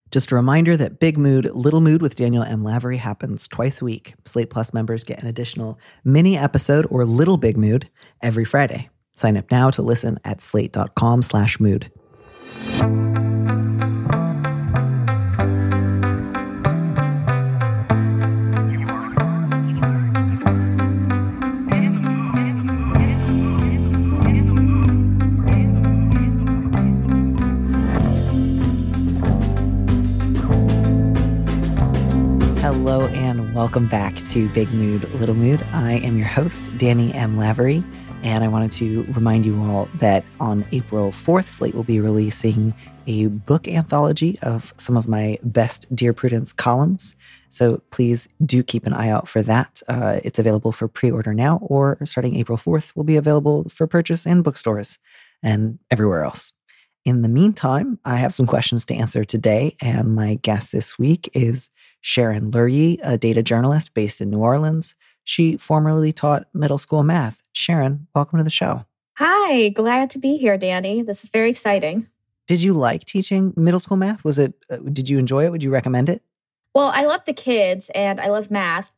Just a reminder that Big Mood, Little Mood with Daniel M. Lavery happens twice a week. Slate Plus members get an additional mini episode or Little Big Mood every Friday. Sign up now to listen at slate.com/mood. Hello and welcome back to Big Mood, Little Mood. I am your host, Danny M. Lavery, and I wanted to remind you all that on April 4th, Slate will be releasing a book anthology of some of my best Dear Prudence columns. So please do keep an eye out for that. It's available for pre-order now, or starting April 4th, will be available for purchase in bookstores and everywhere else. In the meantime, I have some questions to answer today, and my guest this week is Sharon Lurie, a data journalist based in New Orleans. She formerly taught middle school math. Sharon, welcome to the show. Hi, glad to be here, Danny. This is very exciting. Did you like teaching middle school math? Did you enjoy it? Would you recommend it? Well, I love the kids and I love math.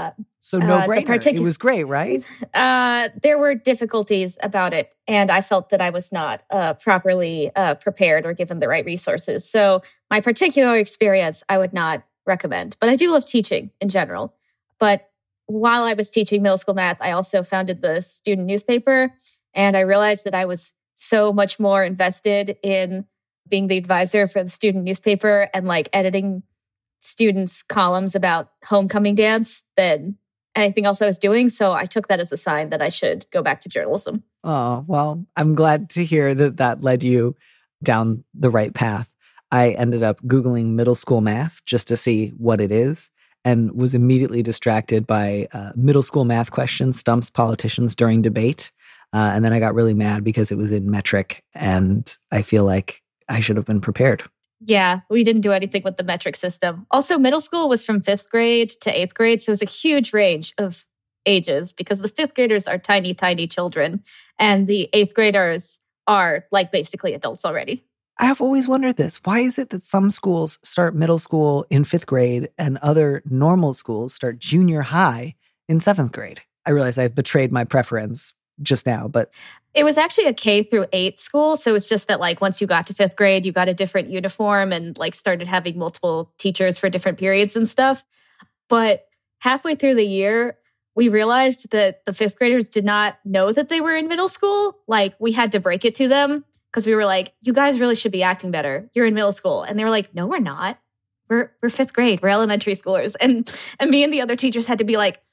So no-brainer. It was great, right? There were difficulties about it, and I felt that I was not properly prepared or given the right resources. So my particular experience, I would not recommend. But I do love teaching in general. But while I was teaching middle school math, I also founded the student newspaper, and I realized that I was so much more invested in being the advisor for the student newspaper and like editing students' columns about homecoming dance than anything else I was doing. So I took that as a sign that I should go back to journalism. Oh, well, I'm glad to hear that led you down the right path. I ended up Googling middle school math just to see what it is, and was immediately distracted by middle school math questions stumps politicians during debate. And then I got really mad because it was in metric, and I feel like I should have been prepared. Yeah, we didn't do anything with the metric system. Also, middle school was from 5th grade to 8th grade, so it was a huge range of ages because the 5th graders are tiny, tiny children, and the 8th graders are like basically adults already. I've always wondered this. Why is it that some schools start middle school in 5th grade and other normal schools start junior high in 7th grade? I realize I've betrayed my preference just now, but... It was actually a K through 8 school. So it's just that like once you got to 5th grade, you got a different uniform and like started having multiple teachers for different periods and stuff. But halfway through the year, we realized that the 5th graders did not know that they were in middle school. Like we had to break it to them because we were like, you guys really should be acting better. You're in middle school. And they were like, no, we're not. We're 5th grade. We're elementary schoolers. And me and the other teachers had to be like,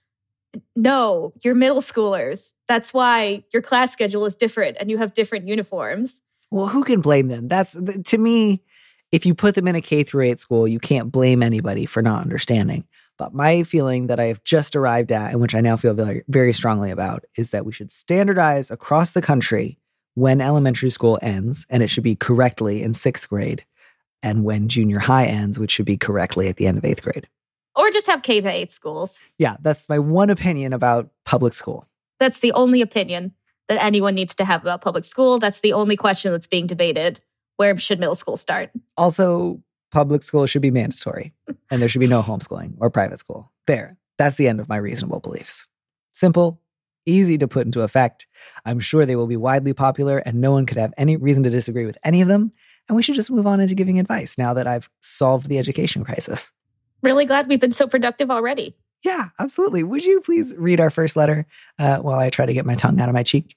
no, you're middle schoolers. That's why your class schedule is different and you have different uniforms. Well, who can blame them? To me, if you put them in a K through 8 school, you can't blame anybody for not understanding. But my feeling that I have just arrived at, and which I now feel very, very strongly about, is that we should standardize across the country when elementary school ends, and it should be correctly in 6th grade, and when junior high ends, which should be correctly at the end of 8th grade. Or just have K to 8 schools. Yeah, that's my one opinion about public school. That's the only opinion that anyone needs to have about public school. That's the only question that's being debated. Where should middle school start? Also, public school should be mandatory, and there should be no homeschooling or private school. There, that's the end of my reasonable beliefs. Simple, easy to put into effect. I'm sure they will be widely popular, and no one could have any reason to disagree with any of them. And we should just move on into giving advice now that I've solved the education crisis. Really glad we've been so productive already. Yeah, absolutely. Would you please read our first letter while I try to get my tongue out of my cheek?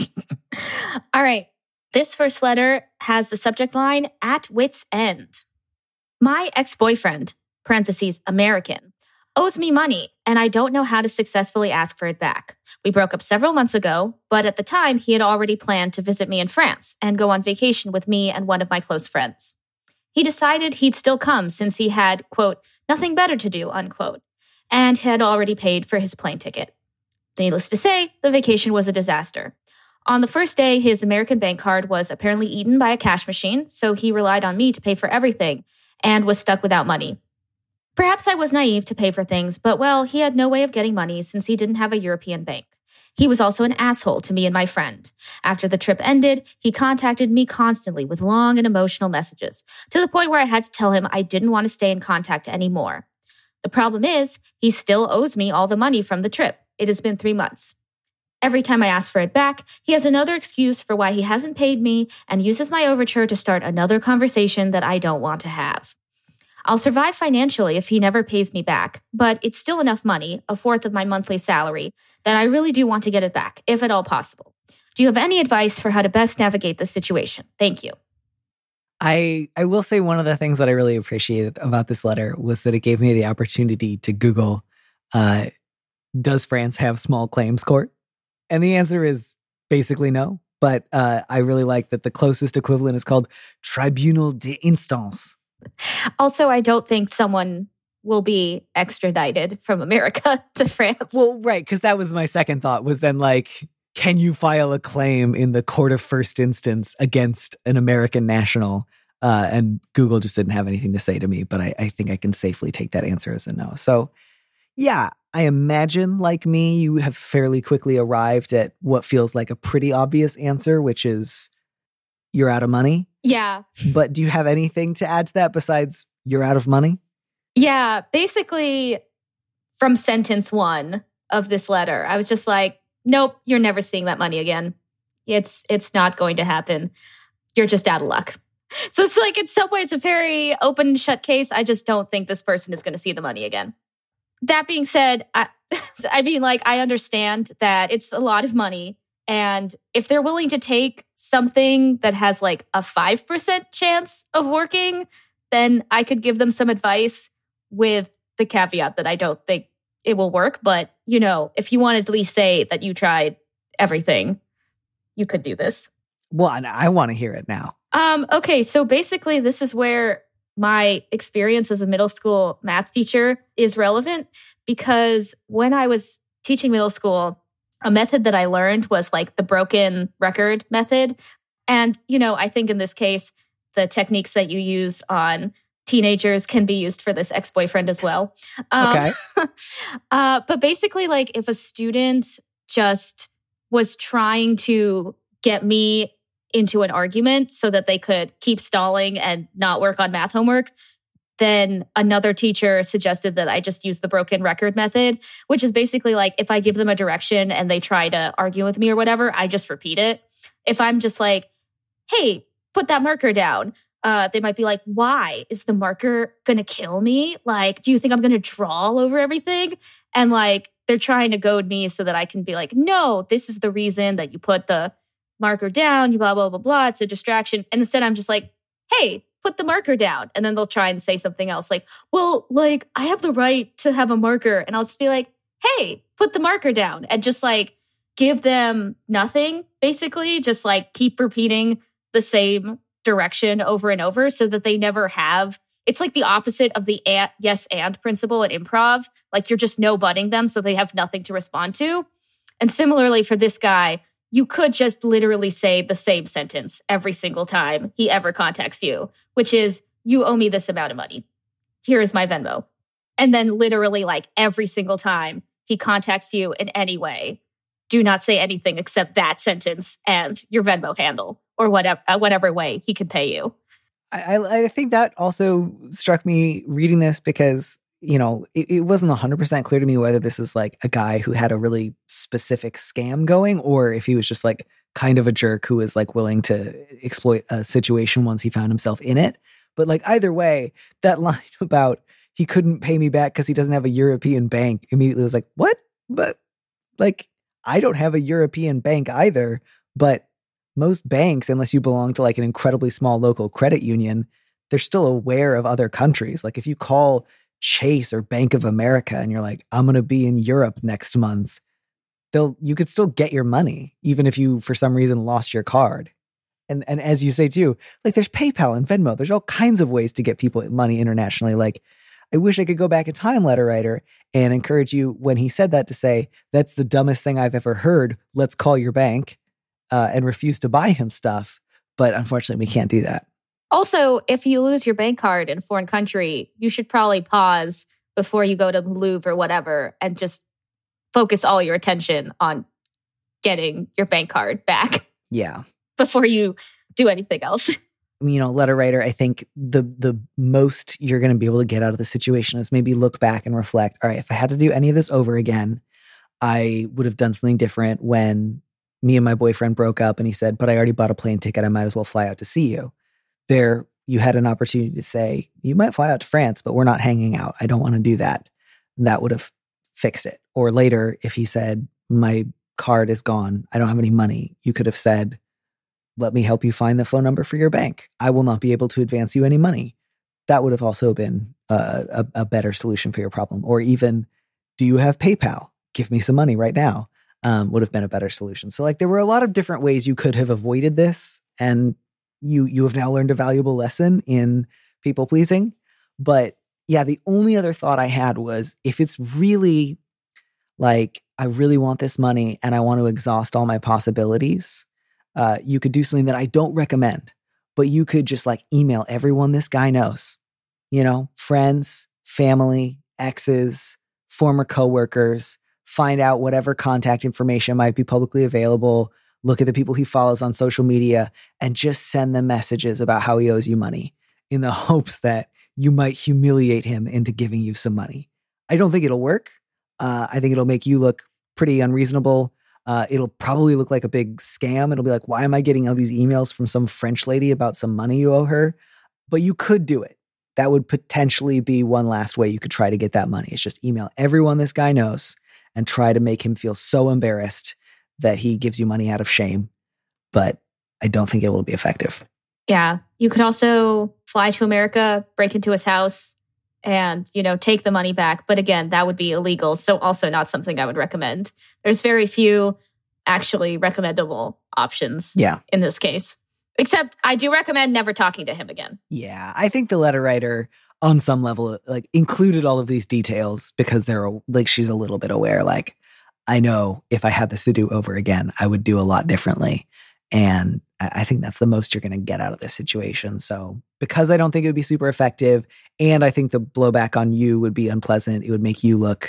All right. This first letter has the subject line, at wit's end. My ex-boyfriend, parentheses, American, owes me money, and I don't know how to successfully ask for it back. We broke up several months ago, but at the time, he had already planned to visit me in France and go on vacation with me and one of my close friends. He decided he'd still come since he had, quote, nothing better to do, unquote, and had already paid for his plane ticket. Needless to say, the vacation was a disaster. On the first day, his American bank card was apparently eaten by a cash machine, so he relied on me to pay for everything and was stuck without money. Perhaps I was naive to pay for things, but well, he had no way of getting money since he didn't have a European bank. He was also an asshole to me and my friend. After the trip ended, he contacted me constantly with long and emotional messages, to the point where I had to tell him I didn't want to stay in contact anymore. The problem is, he still owes me all the money from the trip. It has been 3 months. Every time I ask for it back, he has another excuse for why he hasn't paid me and uses my overture to start another conversation that I don't want to have. I'll survive financially if he never pays me back, but it's still enough money, a fourth of my monthly salary, that I really do want to get it back, if at all possible. Do you have any advice for how to best navigate this situation? Thank you. I will say one of the things that I really appreciated about this letter was that it gave me the opportunity to Google, does France have small claims court? And the answer is basically no. But I really like that the closest equivalent is called Tribunal d'Instance. Also, I don't think someone will be extradited from America to France. Well, right, because that was my second thought, was then like, can you file a claim in the court of first instance against an American national? And Google just didn't have anything to say to me, but I think I can safely take that answer as a no. So yeah, I imagine, like me, you have fairly quickly arrived at what feels like a pretty obvious answer, which is you're out of money. Yeah. But do you have anything to add to that besides you're out of money? Yeah, basically from sentence 1 of this letter, I was just like, nope, you're never seeing that money again. It's not going to happen. You're just out of luck. So it's like, in some way, it's a very open and shut case. I just don't think this person is going to see the money again. That being said, I mean, like, I understand that it's a lot of money. And if they're willing to take something that has like a 5% chance of working, then I could give them some advice with the caveat that I don't think it will work. But, you know, if you want to at least say that you tried everything, you could do this. Well, I want to hear it now. Okay, so basically this is where my experience as a middle school math teacher is relevant, because when I was teaching middle school, a method that I learned was like the broken record method. And, you know, I think in this case, the techniques that you use on teenagers can be used for this ex-boyfriend as well. Okay. But basically, like, if a student just was trying to get me into an argument so that they could keep stalling and not work on math homework, then another teacher suggested that I just use the broken record method, which is basically like, if I give them a direction and they try to argue with me or whatever, I just repeat it. If I'm just like, hey, put that marker down, they might be like, why? Is the marker going to kill me? Like, do you think I'm going to draw all over everything? And like, they're trying to goad me so that I can be like, no, this is the reason that you put the marker down, you blah, blah, blah, blah. It's a distraction. And instead I'm just like, hey, put the marker down. And then they'll try and say something else like, well, like, I have the right to have a marker. And I'll just be like, hey, put the marker down. And just like give them nothing, basically. Just like keep repeating the same direction over and over so that they never have. It's like the opposite of the yes and principle at improv. Like, you're just no-butting them so they have nothing to respond to. And similarly for this guy, you could just literally say the same sentence every single time he ever contacts you, which is, you owe me this amount of money. Here is my Venmo. And then literally, like, every single time he contacts you in any way, do not say anything except that sentence and your Venmo handle or whatever way he can pay you. I think that also struck me reading this because, you know, it wasn't 100% clear to me whether this is like a guy who had a really specific scam going, or if he was just like kind of a jerk who was like willing to exploit a situation once he found himself in it. But like, either way, that line about he couldn't pay me back because he doesn't have a European bank immediately was like, what? But like, I don't have a European bank either, but most banks, unless you belong to like an incredibly small local credit union, they're still aware of other countries. Like, if you call Chase or Bank of America and you're like, I'm going to be in Europe next month, you could still get your money, even if you, for some reason, lost your card. And as you say too, like, there's PayPal and Venmo. There's all kinds of ways to get people money internationally. Like, I wish I could go back in time, letter writer, and encourage you when he said that to say, that's the dumbest thing I've ever heard. Let's call your bank, and refuse to buy him stuff. But unfortunately, we can't do that. Also, if you lose your bank card in a foreign country, you should probably pause before you go to the Louvre or whatever and just focus all your attention on getting your bank card back Yeah. before you do anything else. Letter writer, I think the most you're going to be able to get out of the situation is maybe look back and reflect. All right, if I had to do any of this over again, I would have done something different when me and my boyfriend broke up and he said, but I already bought a plane ticket. I might as well fly out to see you. There, you had an opportunity to say, you might fly out to France, but we're not hanging out. I don't want to do that. And that would have fixed it. Or later, if he said, my card is gone, I don't have any money, you could have said, let me help you find the phone number for your bank. I will not be able to advance you any money. That would have also been a better solution for your problem. Or even, do you have PayPal? Give me some money right now. Would have been a better solution. So there were a lot of different ways you could have avoided this. And you have now learned a valuable lesson in people pleasing. But yeah, the only other thought I had was, if it's really I really want this money and I want to exhaust all my possibilities, you could do something that I don't recommend, but you could just email everyone this guy knows, friends, family, exes, former coworkers, find out whatever contact information might be publicly available, look at the people he follows on social media, and just send them messages about how he owes you money in the hopes that you might humiliate him into giving you some money. I don't think it'll work. I think it'll make you look pretty unreasonable. It'll probably look like a big scam. It'll be like, why am I getting all these emails from some French lady about some money you owe her? But you could do it. That would potentially be one last way you could try to get that money. It's just email everyone this guy knows and try to make him feel so embarrassed that he gives you money out of shame. But I don't think it will be effective. Yeah. You could also fly to America, break into his house, and, take the money back. But again, that would be illegal. So also not something I would recommend. There's very few actually recommendable options in this case. Except I do recommend never talking to him again. Yeah, I think the letter writer on some level included all of these details because they're she's a little bit aware. I know if I had this to do over again, I would do a lot differently. And I think that's the most you're going to get out of this situation. So because I don't think it would be super effective, and I think the blowback on you would be unpleasant, it would make you look,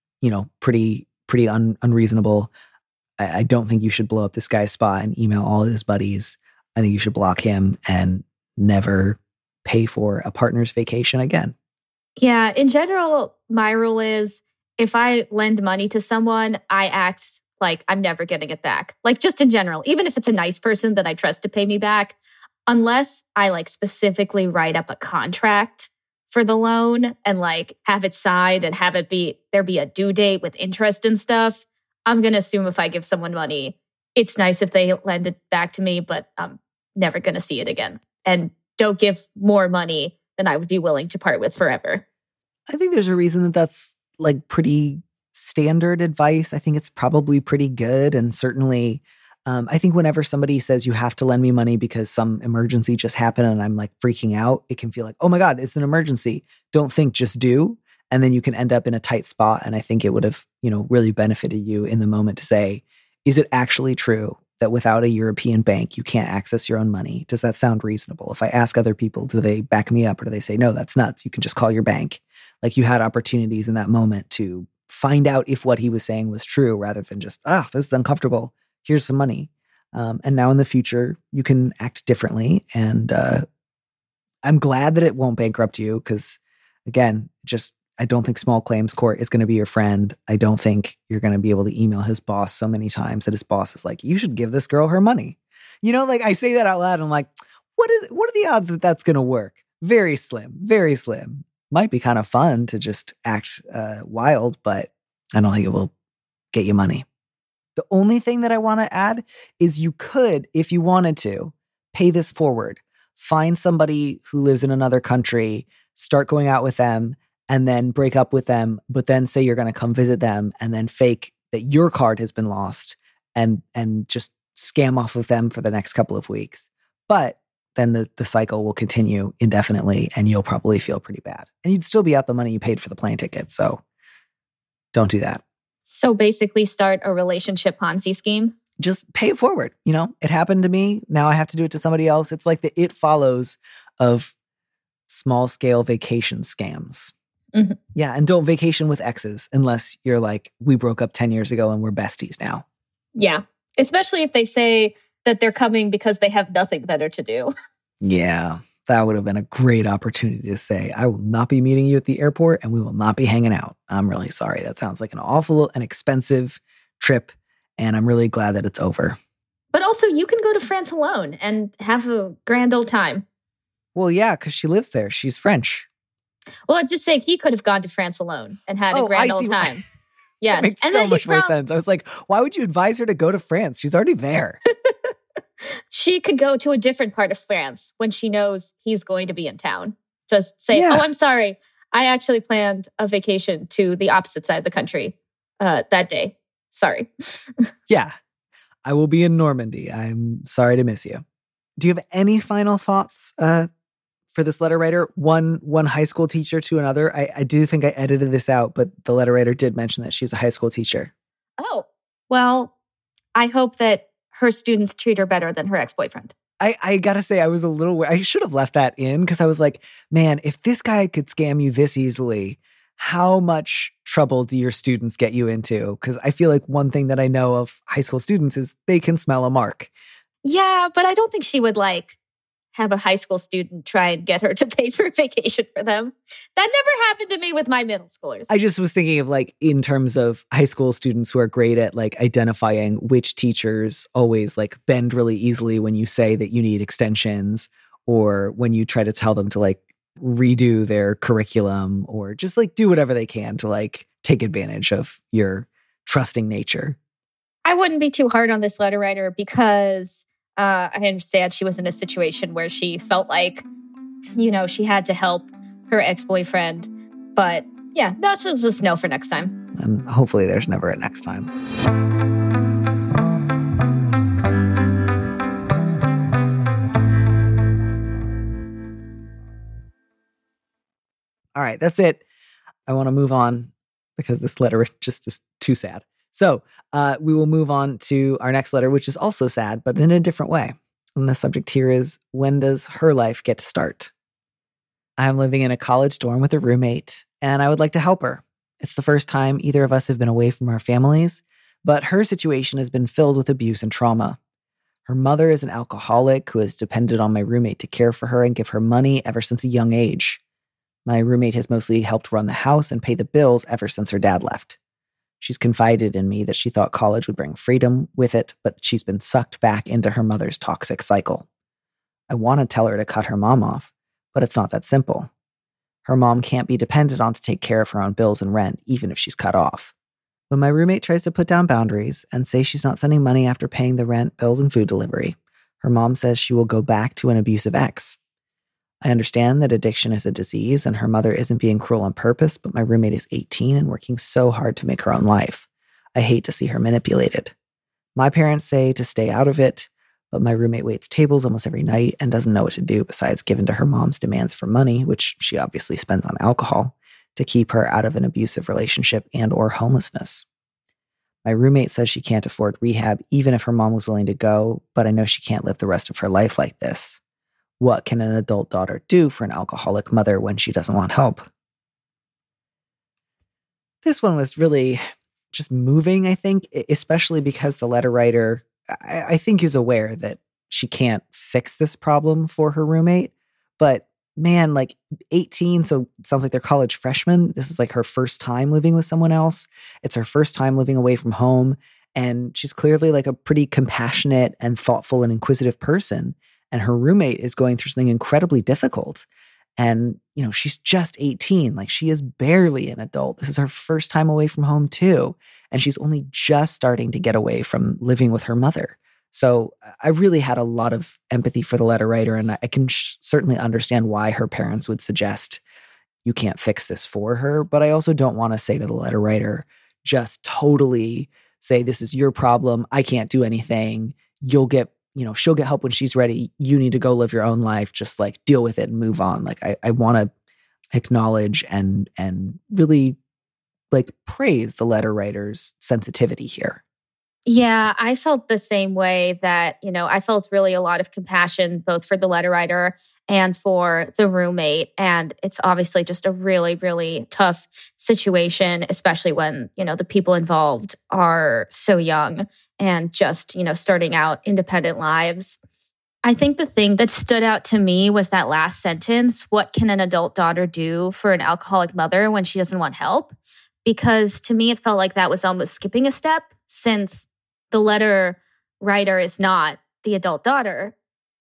pretty unreasonable. I don't think you should blow up this guy's spot and email all his buddies. I think you should block him and never pay for a partner's vacation again. Yeah, in general, my rule is if I lend money to someone, I act like I'm never getting it back. Just in general, even if it's a nice person that I trust to pay me back, unless I specifically write up a contract for the loan and have it signed and have it there be a due date with interest and stuff, I'm going to assume if I give someone money, it's nice if they lend it back to me, but I'm never going to see it again. And don't give more money than I would be willing to part with forever. I think there's a reason that's pretty standard advice. I think it's probably pretty good. And certainly, I think whenever somebody says you have to lend me money because some emergency just happened and I'm freaking out, it can feel like, oh my God, it's an emergency. Don't think, just do. And then you can end up in a tight spot. And I think it would have, really benefited you in the moment to say, is it actually true that without a European bank, you can't access your own money? Does that sound reasonable? If I ask other people, do they back me up or do they say, no, that's nuts? You can just call your bank. You had opportunities in that moment to find out if what he was saying was true rather than just, this is uncomfortable. Here's some money. And now in the future, you can act differently. And I'm glad that it won't bankrupt you because, again, I don't think small claims court is going to be your friend. I don't think you're going to be able to email his boss so many times that his boss is like, you should give this girl her money. I say that out loud. And I'm like, what are the odds that that's going to work? Very slim, very slim. Might be kind of fun to just act wild, but I don't think it will get you money. The only thing that I want to add is you could, if you wanted to, pay this forward. Find somebody who lives in another country, start going out with them, and then break up with them, but then say you're going to come visit them and then fake that your card has been lost and just scam off of them for the next couple of weeks. But then the cycle will continue indefinitely and you'll probably feel pretty bad. And you'd still be out the money you paid for the plane ticket. So don't do that. So basically start a relationship Ponzi scheme? Just pay it forward. It happened to me. Now I have to do it to somebody else. It's like the It Follows of small scale vacation scams. Mm-hmm. Yeah. And don't vacation with exes unless you're we broke up 10 years ago and we're besties now. Yeah. Especially if they say that they're coming because they have nothing better to do. Yeah, that would have been a great opportunity to say, I will not be meeting you at the airport and we will not be hanging out. I'm really sorry. That sounds like an awful and expensive trip, and I'm really glad that it's over. But also, you can go to France alone and have a grand old time. Well, yeah, because she lives there. She's French. Well, I'm just saying he could have gone to France alone and had a grand old time. Yes. That makes so much more sense. I was like, why would you advise her to go to France? She's already there. She could go to a different part of France when she knows he's going to be in town. Just say, oh, I'm sorry. I actually planned a vacation to the opposite side of the country that day. Sorry. Yeah. I will be in Normandy. I'm sorry to miss you. Do you have any final thoughts for this letter writer? One high school teacher to another. I do think I edited this out, but the letter writer did mention that she's a high school teacher. Oh, well, I hope that her students treat her better than her ex-boyfriend. I gotta say, I was a little, I should have left that in because I was like, man, if this guy could scam you this easily, how much trouble do your students get you into? Because I feel like one thing that I know of high school students is they can smell a mark. Yeah, but I don't think she would have a high school student try and get her to pay for a vacation for them. That never happened to me with my middle schoolers. I just was thinking of in terms of high school students who are great at identifying which teachers always bend really easily when you say that you need extensions, or when you try to tell them to redo their curriculum, or just do whatever they can to take advantage of your trusting nature. I wouldn't be too hard on this letter writer because I understand she was in a situation where she felt she had to help her ex-boyfriend. But yeah, that's just no for next time. And hopefully there's never a next time. All right, that's it. I want to move on because this letter just is too sad. So we will move on to our next letter, which is also sad, but in a different way. And the subject here is, when does her life get to start? I'm living in a college dorm with a roommate, and I would like to help her. It's the first time either of us have been away from our families, but her situation has been filled with abuse and trauma. Her mother is an alcoholic who has depended on my roommate to care for her and give her money ever since a young age. My roommate has mostly helped run the house and pay the bills ever since her dad left. She's confided in me that she thought college would bring freedom with it, but she's been sucked back into her mother's toxic cycle. I want to tell her to cut her mom off, but it's not that simple. Her mom can't be depended on to take care of her own bills and rent, even if she's cut off. When my roommate tries to put down boundaries and say she's not sending money after paying the rent, bills, and food delivery, her mom says she will go back to an abusive ex. I understand that addiction is a disease and her mother isn't being cruel on purpose, but my roommate is 18 and working so hard to make her own life. I hate to see her manipulated. My parents say to stay out of it, but my roommate waits tables almost every night and doesn't know what to do besides give in to her mom's demands for money, which she obviously spends on alcohol, to keep her out of an abusive relationship and or homelessness. My roommate says she can't afford rehab even if her mom was willing to go, but I know she can't live the rest of her life like this. What can an adult daughter do for an alcoholic mother when she doesn't want help? This one was really just moving, I think, especially because the letter writer, I think, is aware that she can't fix this problem for her roommate. But man, 18, so it sounds like they're college freshmen. This is her first time living with someone else. It's her first time living away from home. And she's clearly a pretty compassionate and thoughtful and inquisitive person. And her roommate is going through something incredibly difficult. And, she's just 18. She is barely an adult. This is her first time away from home too. And she's only just starting to get away from living with her mother. So I really had a lot of empathy for the letter writer. And I can certainly understand why her parents would suggest you can't fix this for her. But I also don't want to say to the letter writer, just totally say, this is your problem. I can't do anything. She'll get help when she's ready. You need to go live your own life. Just deal with it and move on. I want to acknowledge and really praise the letter writer's sensitivity here. Yeah, I felt the same way that, I felt really a lot of compassion both for the letter writer and for the roommate. And it's obviously just a really, really tough situation, especially when, the people involved are so young and just, starting out independent lives. I think the thing that stood out to me was that last sentence: what can an adult daughter do for an alcoholic mother when she doesn't want help? Because to me, it felt like that was almost skipping a step, since the letter writer is not the adult daughter.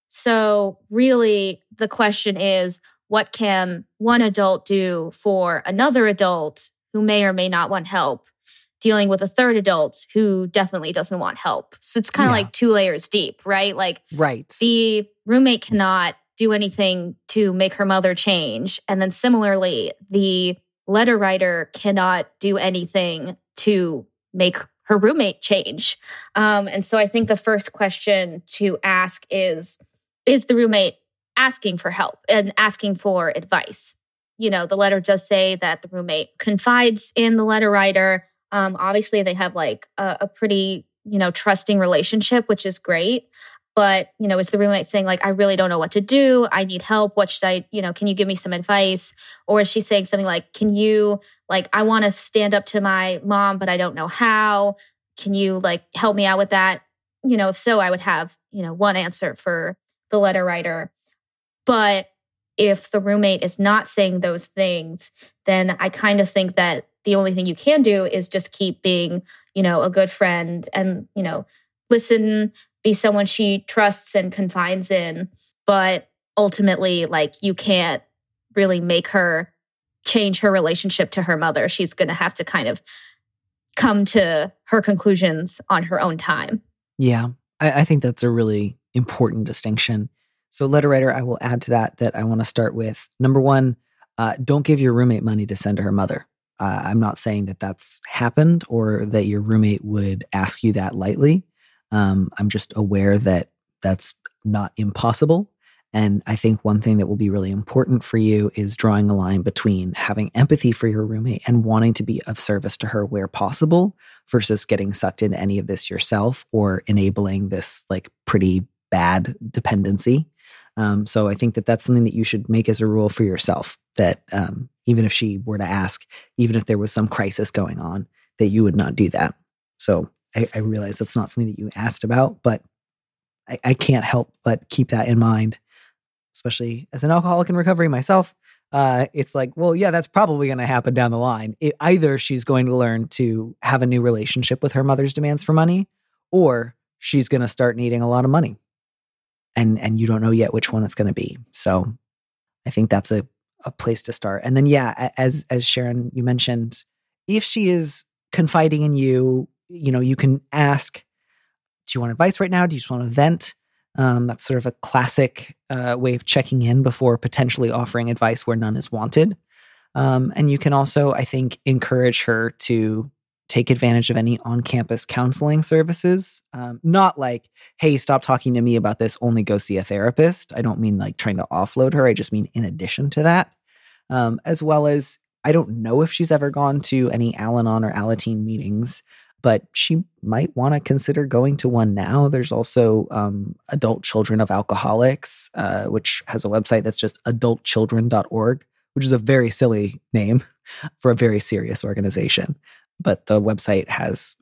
So really, the question is, what can one adult do for another adult who may or may not want help, dealing with a third adult who definitely doesn't want help? So it's kind of like 2 layers deep, right? Right. The roommate cannot do anything to make her mother change. And then similarly, the letter writer cannot do anything to make her roommate change. And so I think the first question to ask is the roommate asking for help and asking for advice? The letter does say that the roommate confides in the letter writer. Obviously, they have a pretty, trusting relationship, which is great. But, is the roommate saying I really don't know what to do. I need help. What should I, can you give me some advice? Or is she saying something can you, I want to stand up to my mom, but I don't know how. Can you help me out with that? If so, I would have, one answer for the letter writer. But if the roommate is not saying those things, then I kind of think that the only thing you can do is just keep being, a good friend and, listen, be someone she trusts and confides in. But ultimately, you can't really make her change her relationship to her mother. She's going to have to kind of come to her conclusions on her own time. Yeah, I think that's a really important distinction. So letter writer, I will add to that I want to start with, number one, don't give your roommate money to send to her mother. I'm not saying that that's happened or that your roommate would ask you that lightly. I'm just aware that that's not impossible. And I think one thing that will be really important for you is drawing a line between having empathy for your roommate and wanting to be of service to her where possible versus getting sucked into any of this yourself or enabling this pretty bad dependency. So I think that that's something that you should make as a rule for yourself, that even if she were to ask, even if there was some crisis going on, that you would not do that. So I realize that's not something that you asked about, but I can't help but keep that in mind, especially as an alcoholic in recovery myself. It's well, yeah, that's probably going to happen down the line. Either she's going to learn to have a new relationship with her mother's demands for money, or she's going to start needing a lot of money. And you don't know yet which one it's going to be. So I think that's a place to start. And then, yeah, as Sharon, you mentioned, if she is confiding in you, you can ask, do you want advice right now? Do you just want to vent? That's sort of a classic way of checking in before potentially offering advice where none is wanted. And you can also, I think, encourage her to take advantage of any on-campus counseling services. Not hey, stop talking to me about this, only go see a therapist. I don't mean trying to offload her. I just mean in addition to that. As well as, I don't know if she's ever gone to any Al-Anon or Alateen meetings, but she might want to consider going to one now. There's also Adult Children of Alcoholics, which has a website that's just adultchildren.org, which is a very silly name for a very serious organization. But the website has,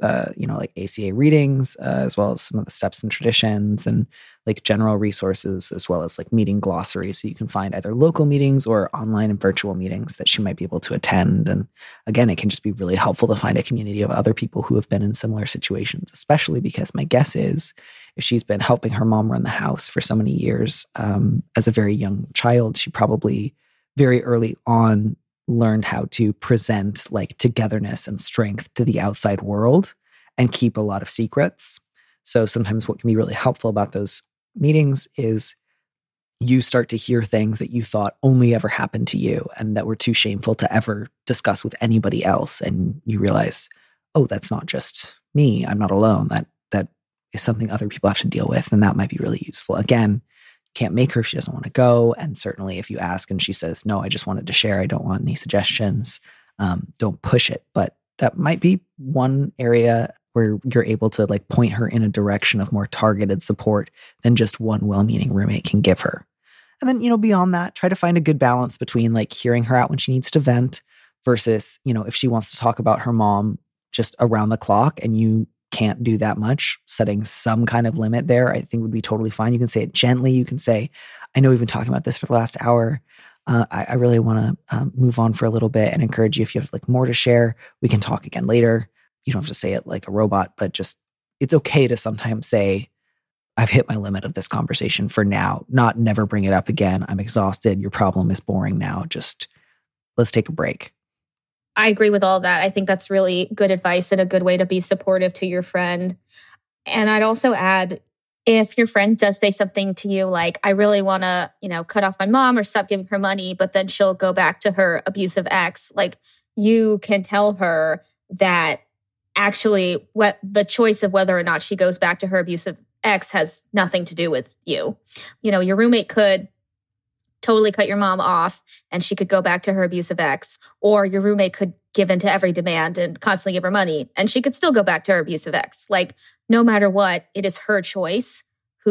ACA readings, as well as some of the steps and traditions and general resources, as well as meeting glossaries. So you can find either local meetings or online and virtual meetings that she might be able to attend. And again, it can just be really helpful to find a community of other people who have been in similar situations, especially because my guess is if she's been helping her mom run the house for so many years, as a very young child, she probably very early on learned how to present togetherness and strength to the outside world and keep a lot of secrets. So sometimes what can be really helpful about those meetings is you start to hear things that you thought only ever happened to you and that were too shameful to ever discuss with anybody else. And you realize, oh, that's not just me. I'm not alone. That is something other people have to deal with. And that might be really useful. Again, can't make her if she doesn't want to go. And certainly if you ask and she says, no, I just wanted to share, I don't want any suggestions, don't push it. But that might be one area where you're able to point her in a direction of more targeted support than just one well-meaning roommate can give her. And then, beyond that, try to find a good balance between like hearing her out when she needs to vent versus, if she wants to talk about her mom just around the clock and you can't do that much, setting some kind of limit there, I think would be totally fine. You can say it gently. You can say, I know we've been talking about this for the last hour. I really want to move on for a little bit and encourage you, if you have like more to share, we can talk again later. You don't have to say it like a robot, but just, it's okay to sometimes say, I've hit my limit of this conversation for now, not never bring it up again. I'm exhausted. Your problem is boring now. Just let's take a break. I agree with all that. I think that's really good advice and a good way to be supportive to your friend. And I'd also add, if your friend does say something to you like, I really want to, cut off my mom or stop giving her money, but then she'll go back to her abusive ex, like you can tell her that actually what the choice of whether or not she goes back to her abusive ex has nothing to do with you. Your roommate could totally cut your mom off and she could go back to her abusive ex, or your roommate could give in to every demand and constantly give her money and she could still go back to her abusive ex. Like, no matter what, it is her choice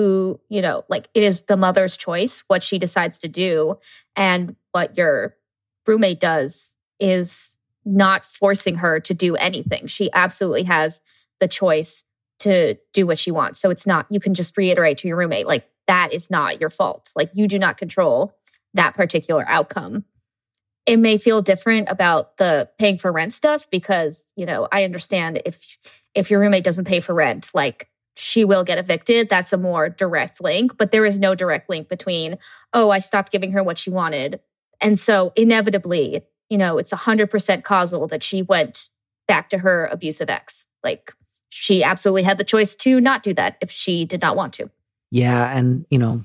it is the mother's choice, what she decides to do. And what your roommate does is not forcing her to do anything. She absolutely has the choice to do what she wants. So it's not, you can just reiterate to your roommate, like, that is not your fault. Like, you do not control that particular outcome. It may feel different about the paying for rent stuff because, I understand if your roommate doesn't pay for rent, like, she will get evicted. That's a more direct link, but there is no direct link between, I stopped giving her what she wanted. And so inevitably, it's 100% causal that she went back to her abusive ex. Like, she absolutely had the choice to not do that if she did not want to. Yeah. And,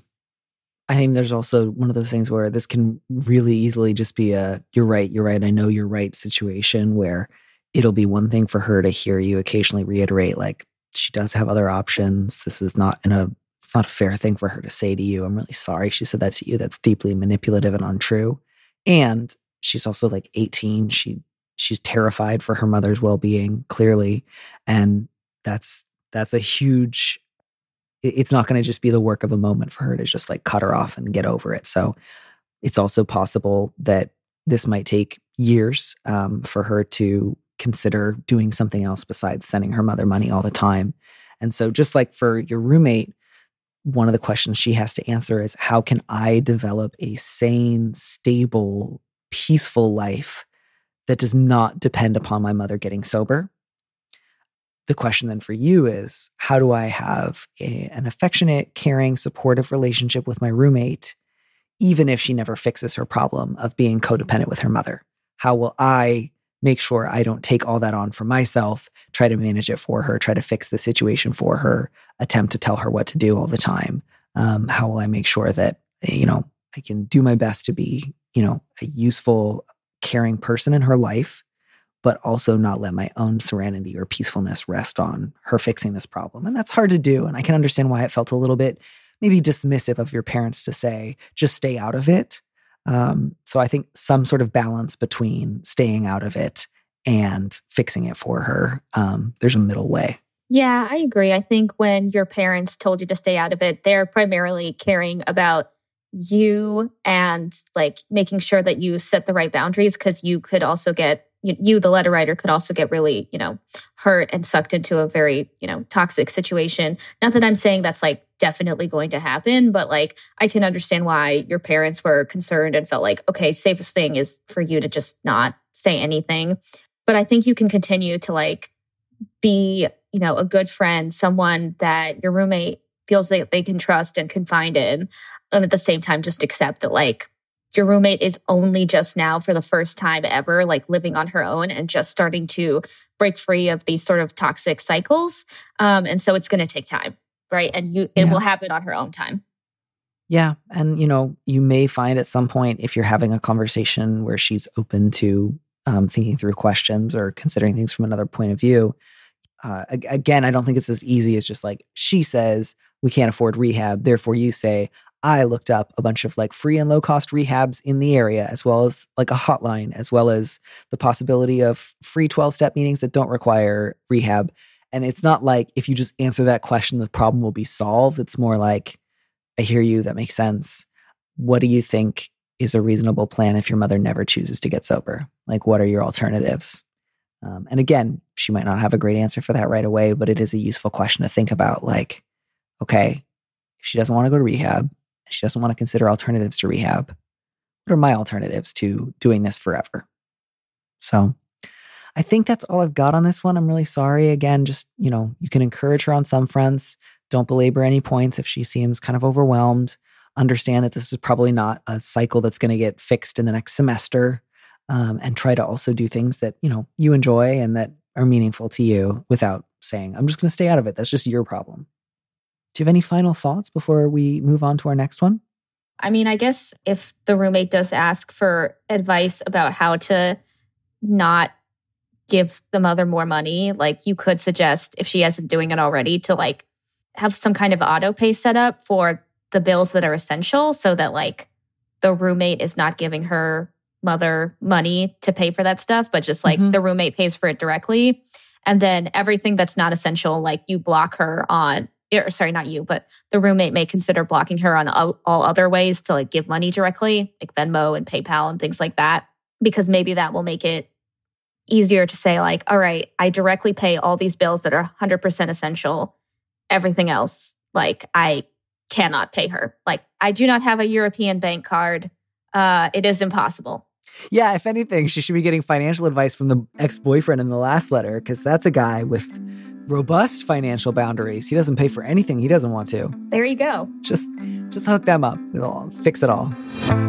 I think there's also one of those things where this can really easily just be a, you're right, I know you're right situation where it'll be one thing for her to hear you occasionally reiterate, like, she does have other options. This is it's not a fair thing for her to say to you. I'm really sorry she said that to you. That's deeply manipulative and untrue. And she's also like 18. She's terrified for her mother's well-being, clearly. And that's a huge, it's not going to just be the work of a moment for her to just like cut her off and get over it. So it's also possible that this might take years for her to consider doing something else besides sending her mother money all the time. And so just like for your roommate, one of the questions she has to answer is, how can I develop a sane, stable, peaceful life that does not depend upon my mother getting sober? The question then for you is, how do I have an affectionate, caring, supportive relationship with my roommate, even if she never fixes her problem of being codependent with her mother? How will I make sure I don't take all that on for myself, try to manage it for her, try to fix the situation for her, attempt to tell her what to do all the time? How will I make sure that, I can do my best to be, a useful, caring person in her life, but also not let my own serenity or peacefulness rest on her fixing this problem? And that's hard to do. And I can understand why it felt a little bit maybe dismissive of your parents to say, just stay out of it. So I think some sort of balance between staying out of it and fixing it for her. There's a middle way. Yeah, I agree. I think when your parents told you to stay out of it, they're primarily caring about you and like making sure that you set the right boundaries, because you could also get, you, the letter writer, could also get really, hurt and sucked into a very, toxic situation. Not that I'm saying that's like definitely going to happen, but like I can understand why your parents were concerned and felt like, okay, safest thing is for you to just not say anything. But I think you can continue to like be, a good friend, someone that your roommate feels that they can trust and confide in. And at the same time, just accept that like your roommate is only just now for the first time ever, like living on her own and just starting to break free of these sort of toxic cycles. And so it's going to take time, right? And it will happen on her own time. Yeah. And, you may find at some point, if you're having a conversation where she's open to thinking through questions or considering things from another point of view, again, I don't think it's as easy as just like, she says, we can't afford rehab. Therefore, you say, I looked up a bunch of like free and low cost rehabs in the area, as well as like a hotline, as well as the possibility of free 12-step meetings that don't require rehab. And it's not like if you just answer that question, the problem will be solved. It's more like, I hear you. That makes sense. what do you think is a reasonable plan if your mother never chooses to get sober? Like, what are your alternatives? And again, she might not have a great answer for that right away, but it is a useful question to think about. Like, okay, if she doesn't want to go to rehab, she doesn't want to consider alternatives to rehab, what are my alternatives to doing this forever? So I think that's all I've got on this one. I'm really sorry. Again, just, you can encourage her on some fronts. Don't belabor any points if she seems kind of overwhelmed. Understand that this is probably not a cycle that's going to get fixed in the next semester. And try to also do things that, you enjoy and that are meaningful to you without saying, I'm just going to stay out of it. That's just your problem. Do you have any final thoughts before we move on to our next one? I mean, I guess if the roommate does ask for advice about how to not give the mother more money, like you could suggest, if she isn't doing it already, to like have some kind of auto pay set up for the bills that are essential so that like the roommate is not giving her mother money to pay for that stuff, but just like the roommate pays for it directly. And then everything that's not essential, like you block her on, or sorry, not you, but the roommate may consider blocking her on all other ways to like give money directly, like Venmo and PayPal and things like that, because maybe that will make it easier to say like, all right, I directly pay all these bills that are 100% essential. Everything else, like I cannot pay her. Like I do not have a European bank card. It is impossible. Yeah, if anything, she should be getting financial advice from the ex-boyfriend in the last letter, because that's a guy with robust financial boundaries. He doesn't pay for anything he doesn't want to. There you go. Just hook them up. It'll fix it all.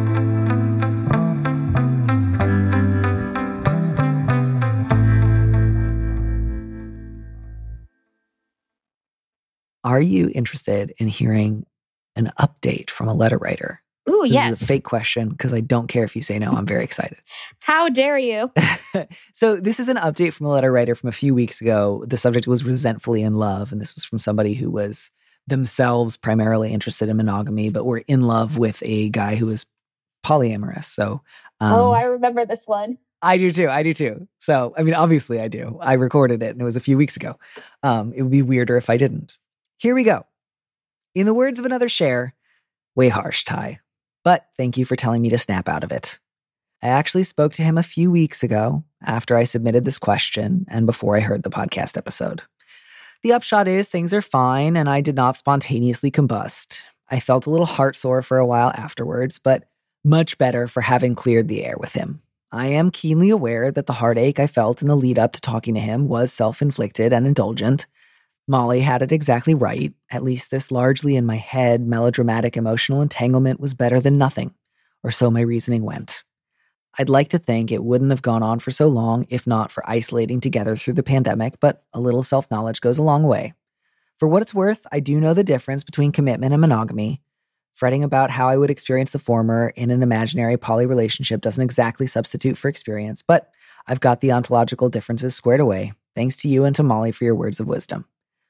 Are you interested in hearing an update from a letter writer? Ooh, yes. This is a fake question because I don't care if you say no. I'm very excited. How dare you? So this is an update from a letter writer from a few weeks ago. The subject was resentfully in love. And this was from somebody who was themselves primarily interested in monogamy, but were in love with a guy who was polyamorous. So, I remember this one. I do too. So, I mean, obviously I do. I recorded it and it was a few weeks ago. It would be weirder if I didn't. Here we go. In the words of another share, way harsh, Ty. But thank you for telling me to snap out of it. I actually spoke to him a few weeks ago after I submitted this question and before I heard the podcast episode. The upshot is things are fine and I did not spontaneously combust. I felt a little heartsore for a while afterwards, but much better for having cleared the air with him. I am keenly aware that the heartache I felt in the lead up to talking to him was self-inflicted and indulgent. Molly had it exactly right. At least this largely in my head melodramatic emotional entanglement was better than nothing, or so my reasoning went. I'd like to think it wouldn't have gone on for so long if not for isolating together through the pandemic, but a little self-knowledge goes a long way. For what it's worth, I do know the difference between commitment and monogamy. Fretting about how I would experience the former in an imaginary poly relationship doesn't exactly substitute for experience, but I've got the ontological differences squared away. Thanks to you and to Molly for your words of wisdom.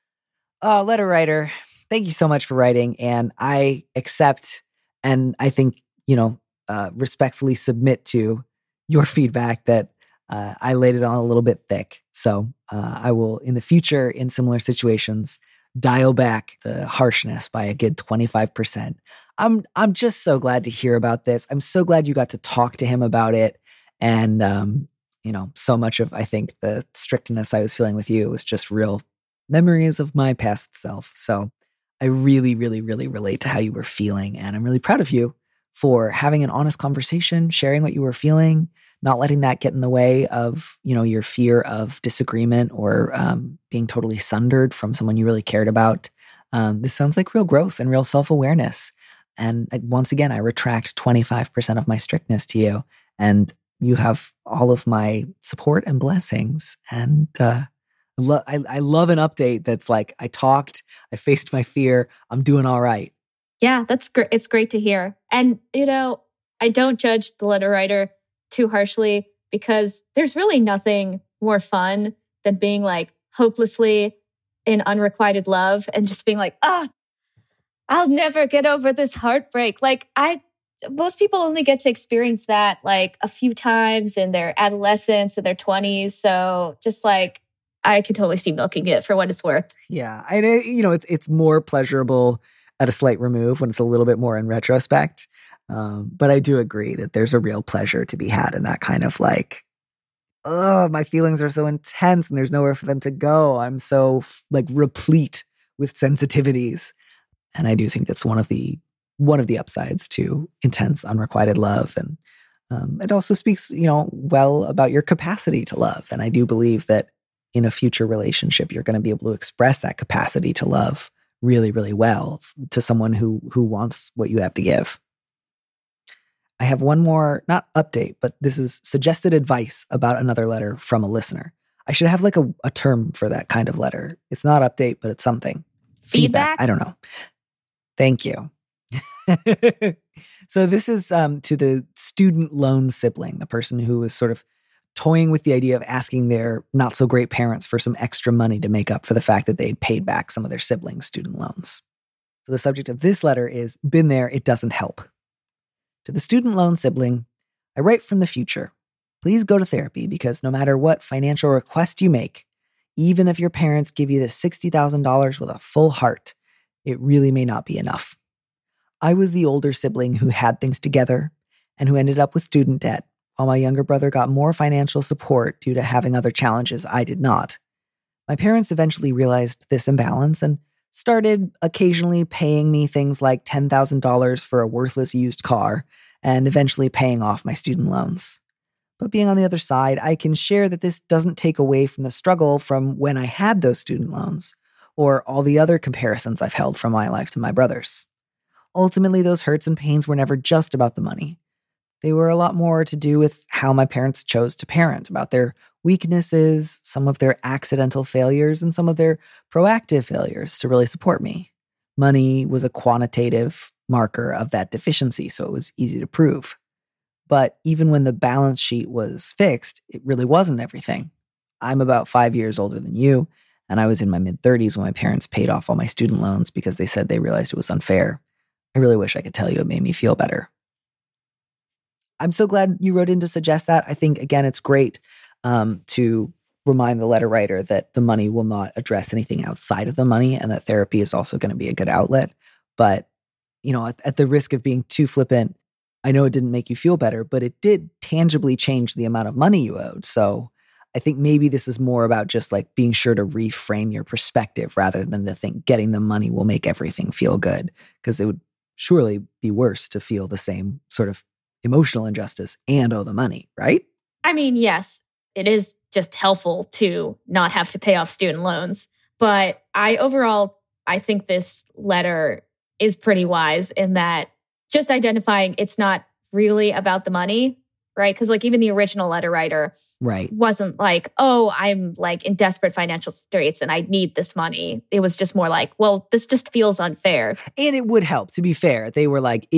Letter writer, thank you so much for writing. And I accept and I think, respectfully submit to your feedback that I laid it on a little bit thick. So I will, in the future, in similar situations, dial back the harshness by a good 25%. I'm just so glad to hear about this. I'm so glad you got to talk to him about it. And, so much of, I think, the strictness I was feeling with you was just real memories of my past self. So I really, really, really relate to how you were feeling. And I'm really proud of you for having an honest conversation, sharing what you were feeling, not letting that get in the way of, your fear of disagreement or being totally sundered from someone you really cared about. This sounds like real growth and real self-awareness. And once again, I retract 25% of my strictness to you. And you have all of my support and blessings. And I love an update that's like, I talked, I faced my fear, I'm doing all right. Yeah, that's great. It's great to hear. And, I don't judge the letter writer too harshly because there's really nothing more fun than being like hopelessly in unrequited love and just being like, I'll never get over this heartbreak. Like most people only get to experience that like a few times in their adolescence, in their 20s. So just like, I could totally see milking it for what it's worth. Yeah. I know, it's more pleasurable at a slight remove when it's a little bit more in retrospect. But I do agree that there's a real pleasure to be had in that kind of like, oh, my feelings are so intense and there's nowhere for them to go. I'm so like replete with sensitivities. And I do think that's one of the upsides to intense unrequited love. And it also speaks, well about your capacity to love. And I do believe that in a future relationship, you're going to be able to express that capacity to love really, really well to someone who wants what you have to give. I have one more, not update, but this is suggested advice about another letter from a listener. I should have like a term for that kind of letter. It's not update, but it's something. Feedback? I don't know. Thank you. So this is to the student loan sibling, the person who is sort of toying with the idea of asking their not so great parents for some extra money to make up for the fact that they'd paid back some of their siblings' student loans. So the subject of this letter is, been there, it doesn't help. To the student loan sibling, I write from the future. Please go to therapy because no matter what financial request you make, even if your parents give you the $60,000 with a full heart, it really may not be enough. I was the older sibling who had things together and who ended up with student debt, while my younger brother got more financial support due to having other challenges I did not. My parents eventually realized this imbalance and started occasionally paying me things like $10,000 for a worthless used car and eventually paying off my student loans. But being on the other side, I can share that this doesn't take away from the struggle from when I had those student loans or all the other comparisons I've held from my life to my brother's. Ultimately, those hurts and pains were never just about the money. They were a lot more to do with how my parents chose to parent, about their weaknesses, some of their accidental failures, and some of their proactive failures to really support me. Money was a quantitative marker of that deficiency, so it was easy to prove. But even when the balance sheet was fixed, it really wasn't everything. I'm about 5 years older than you, and I was in my mid-30s when my parents paid off all my student loans because they said they realized it was unfair. I really wish I could tell you it made me feel better. I'm so glad you wrote in to suggest that. I think, again, it's great to remind the letter writer that the money will not address anything outside of the money and that therapy is also going to be a good outlet. But, at the risk of being too flippant, I know it didn't make you feel better, but it did tangibly change the amount of money you owed. So I think maybe this is more about just like being sure to reframe your perspective rather than to think getting the money will make everything feel good, because it would surely be worse to feel the same sort of emotional injustice and owe the money, right? I mean, yes, it is just helpful to not have to pay off student loans. But I think this letter is pretty wise in that just identifying it's not really about the money, right? Because like even the original letter writer wasn't like, oh, I'm like in desperate financial straits and I need this money. It was just more like, well, this just feels unfair. And it would help, to be fair. They were like,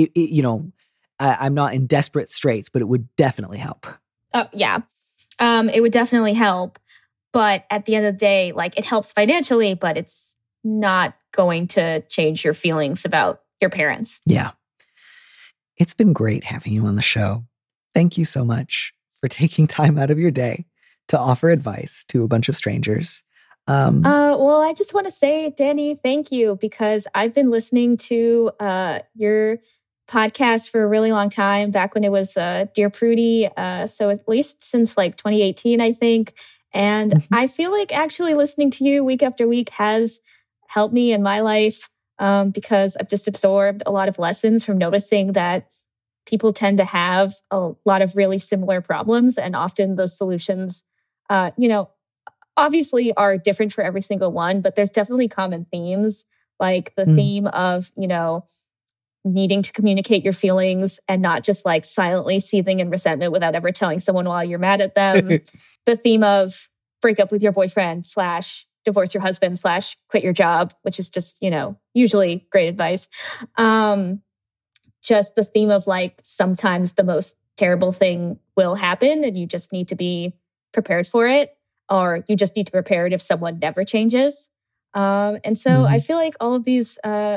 I'm not in desperate straits, but it would definitely help. Oh, yeah. It would definitely help. But at the end of the day, like it helps financially, but it's not going to change your feelings about your parents. Yeah. It's been great having you on the show. Thank you so much for taking time out of your day to offer advice to a bunch of strangers. Well, I just want to say, Danny, thank you, because I've been listening to your podcast for a really long time, back when it was Dear Prudie. So at least since like 2018, I think. And I feel like actually listening to you week after week has helped me in my life because I've just absorbed a lot of lessons from noticing that people tend to have a lot of really similar problems. And often the solutions, obviously are different for every single one, but there's definitely common themes, like the theme of, needing to communicate your feelings and not just like silently seething in resentment without ever telling someone while you're mad at them. The theme of break up with your boyfriend / divorce your husband / quit your job, which is just, usually great advice. Just the theme of like, sometimes the most terrible thing will happen and you just need to be prepared for it, or you just need to prepare it if someone never changes. And so I feel like all of these,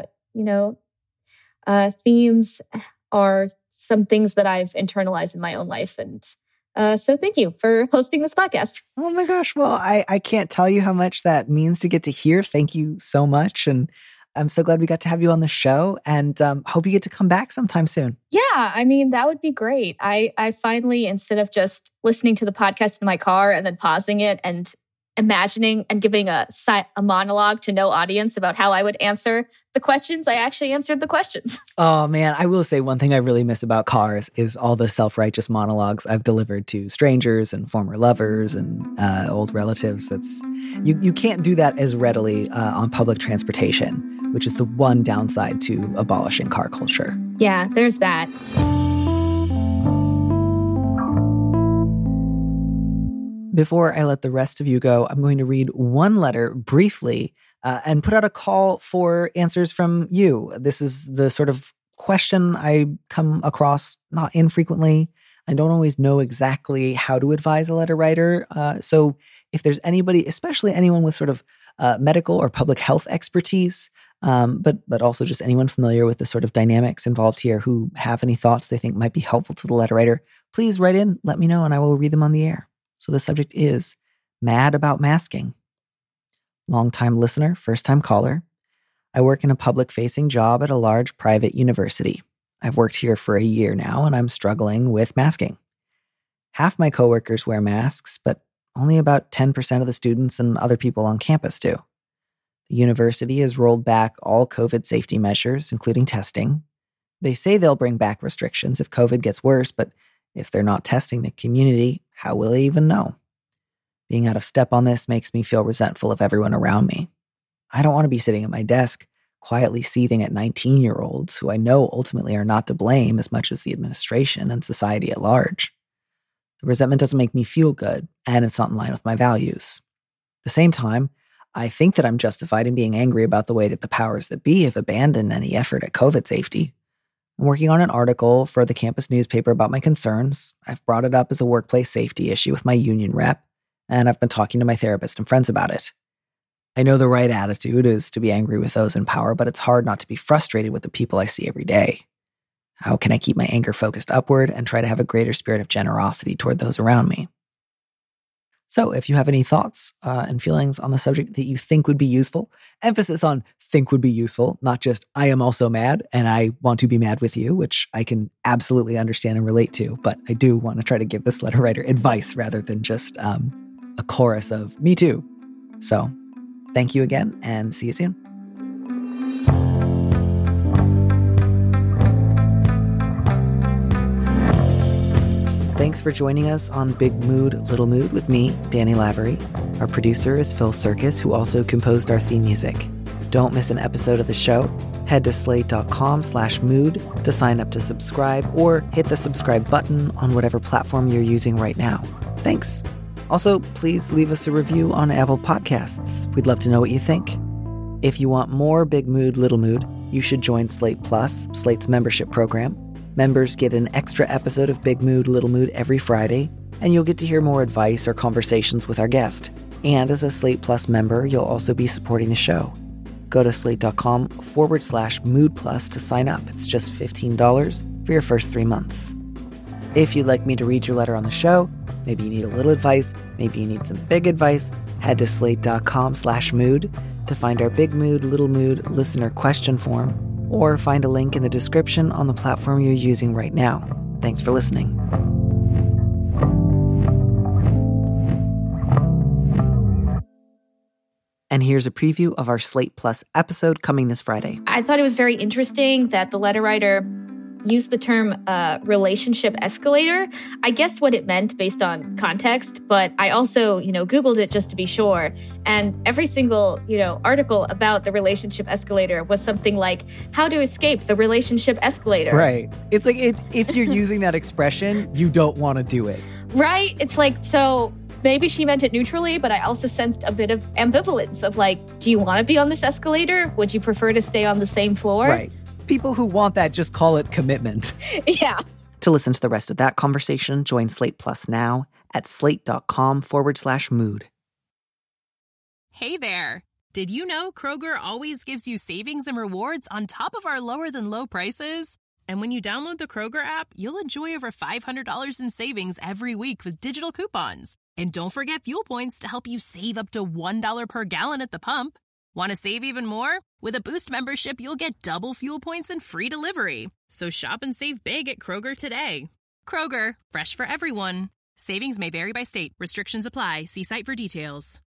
themes are some things that I've internalized in my own life. And so thank you for hosting this podcast. Oh my gosh. Well, I can't tell you how much that means to get to hear. Thank you so much. And I'm so glad we got to have you on the show, and hope you get to come back sometime soon. Yeah, I mean, that would be great. I finally, instead of just listening to the podcast in my car and then pausing it and imagining and giving a monologue to no audience about how I would answer the questions, I actually answered the questions. Oh man, I will say one thing I really miss about cars is all the self-righteous monologues I've delivered to strangers and former lovers and old relatives. You can't do that as readily on public transportation, which is the one downside to abolishing car culture. Yeah, there's that. Before I let the rest of you go, I'm going to read one letter briefly and put out a call for answers from you. This is the sort of question I come across not infrequently. I don't always know exactly how to advise a letter writer. So if there's anybody, especially anyone with sort of medical or public health expertise, but also just anyone familiar with the sort of dynamics involved here who have any thoughts they think might be helpful to the letter writer, please write in, let me know, and I will read them on the air. So the subject is mad about masking. Longtime listener, first-time caller. I work in a public-facing job at a large private university. I've worked here for a year now, and I'm struggling with masking. Half my coworkers wear masks, but only about 10% of the students and other people on campus do. The university has rolled back all COVID safety measures, including testing. They say they'll bring back restrictions if COVID gets worse, but if they're not testing the community, how will they even know? Being out of step on this makes me feel resentful of everyone around me. I don't want to be sitting at my desk, quietly seething at 19-year-olds who I know ultimately are not to blame as much as the administration and society at large. The resentment doesn't make me feel good, and it's not in line with my values. At the same time, I think that I'm justified in being angry about the way that the powers that be have abandoned any effort at COVID safety. I'm working on an article for the campus newspaper about my concerns. I've brought it up as a workplace safety issue with my union rep, and I've been talking to my therapist and friends about it. I know the right attitude is to be angry with those in power, but it's hard not to be frustrated with the people I see every day. How can I keep my anger focused upward and try to have a greater spirit of generosity toward those around me? So if you have any thoughts and feelings on the subject that you think would be useful, emphasis on think would be useful, not just I am also mad and I want to be mad with you, which I can absolutely understand and relate to, but I do want to try to give this letter writer advice rather than just a chorus of me too. So thank you again and see you soon. Thanks for joining us on Big Mood, Little Mood with me, Danny Lavery. Our producer is Phil Circus, who also composed our theme music. Don't miss an episode of the show. Head to slate.com/mood to sign up to subscribe or hit the subscribe button on whatever platform you're using right now. Thanks. Also, please leave us a review on Apple Podcasts. We'd love to know what you think. If you want more Big Mood, Little Mood, you should join Slate Plus, Slate's membership program. Members get an extra episode of Big Mood, Little Mood every Friday, and you'll get to hear more advice or conversations with our guest. And as a Slate Plus member, you'll also be supporting the show. Go to slate.com/Mood Plus to sign up. It's just $15 for your first 3 months. If you'd like me to read your letter on the show, maybe you need a little advice, maybe you need some big advice, head to slate.com/mood to find our Big Mood, Little Mood listener question form, or find a link in the description on the platform you're using right now. Thanks for listening. And here's a preview of our Slate Plus episode coming this Friday. I thought it was very interesting that the letter writer used the term relationship escalator. I guessed what it meant based on context, but I also, Googled it just to be sure. And every single, article about the relationship escalator was something like how to escape the relationship escalator. Right. It's like if you're using that expression, you don't want to do it. Right. It's like, so maybe she meant it neutrally, but I also sensed a bit of ambivalence of like, do you want to be on this escalator? Would you prefer to stay on the same floor? Right. People who want that just call it commitment. Yeah. To listen to the rest of that conversation, join Slate Plus now at slate.com/mood. Hey there. Did you know Kroger always gives you savings and rewards on top of our lower than low prices? And when you download the Kroger app, you'll enjoy over $500 in savings every week with digital coupons. And don't forget fuel points to help you save up to $1 per gallon at the pump. Want to save even more? With a Boost membership, you'll get double fuel points and free delivery. So shop and save big at Kroger today. Kroger, fresh for everyone. Savings may vary by state. Restrictions apply. See site for details.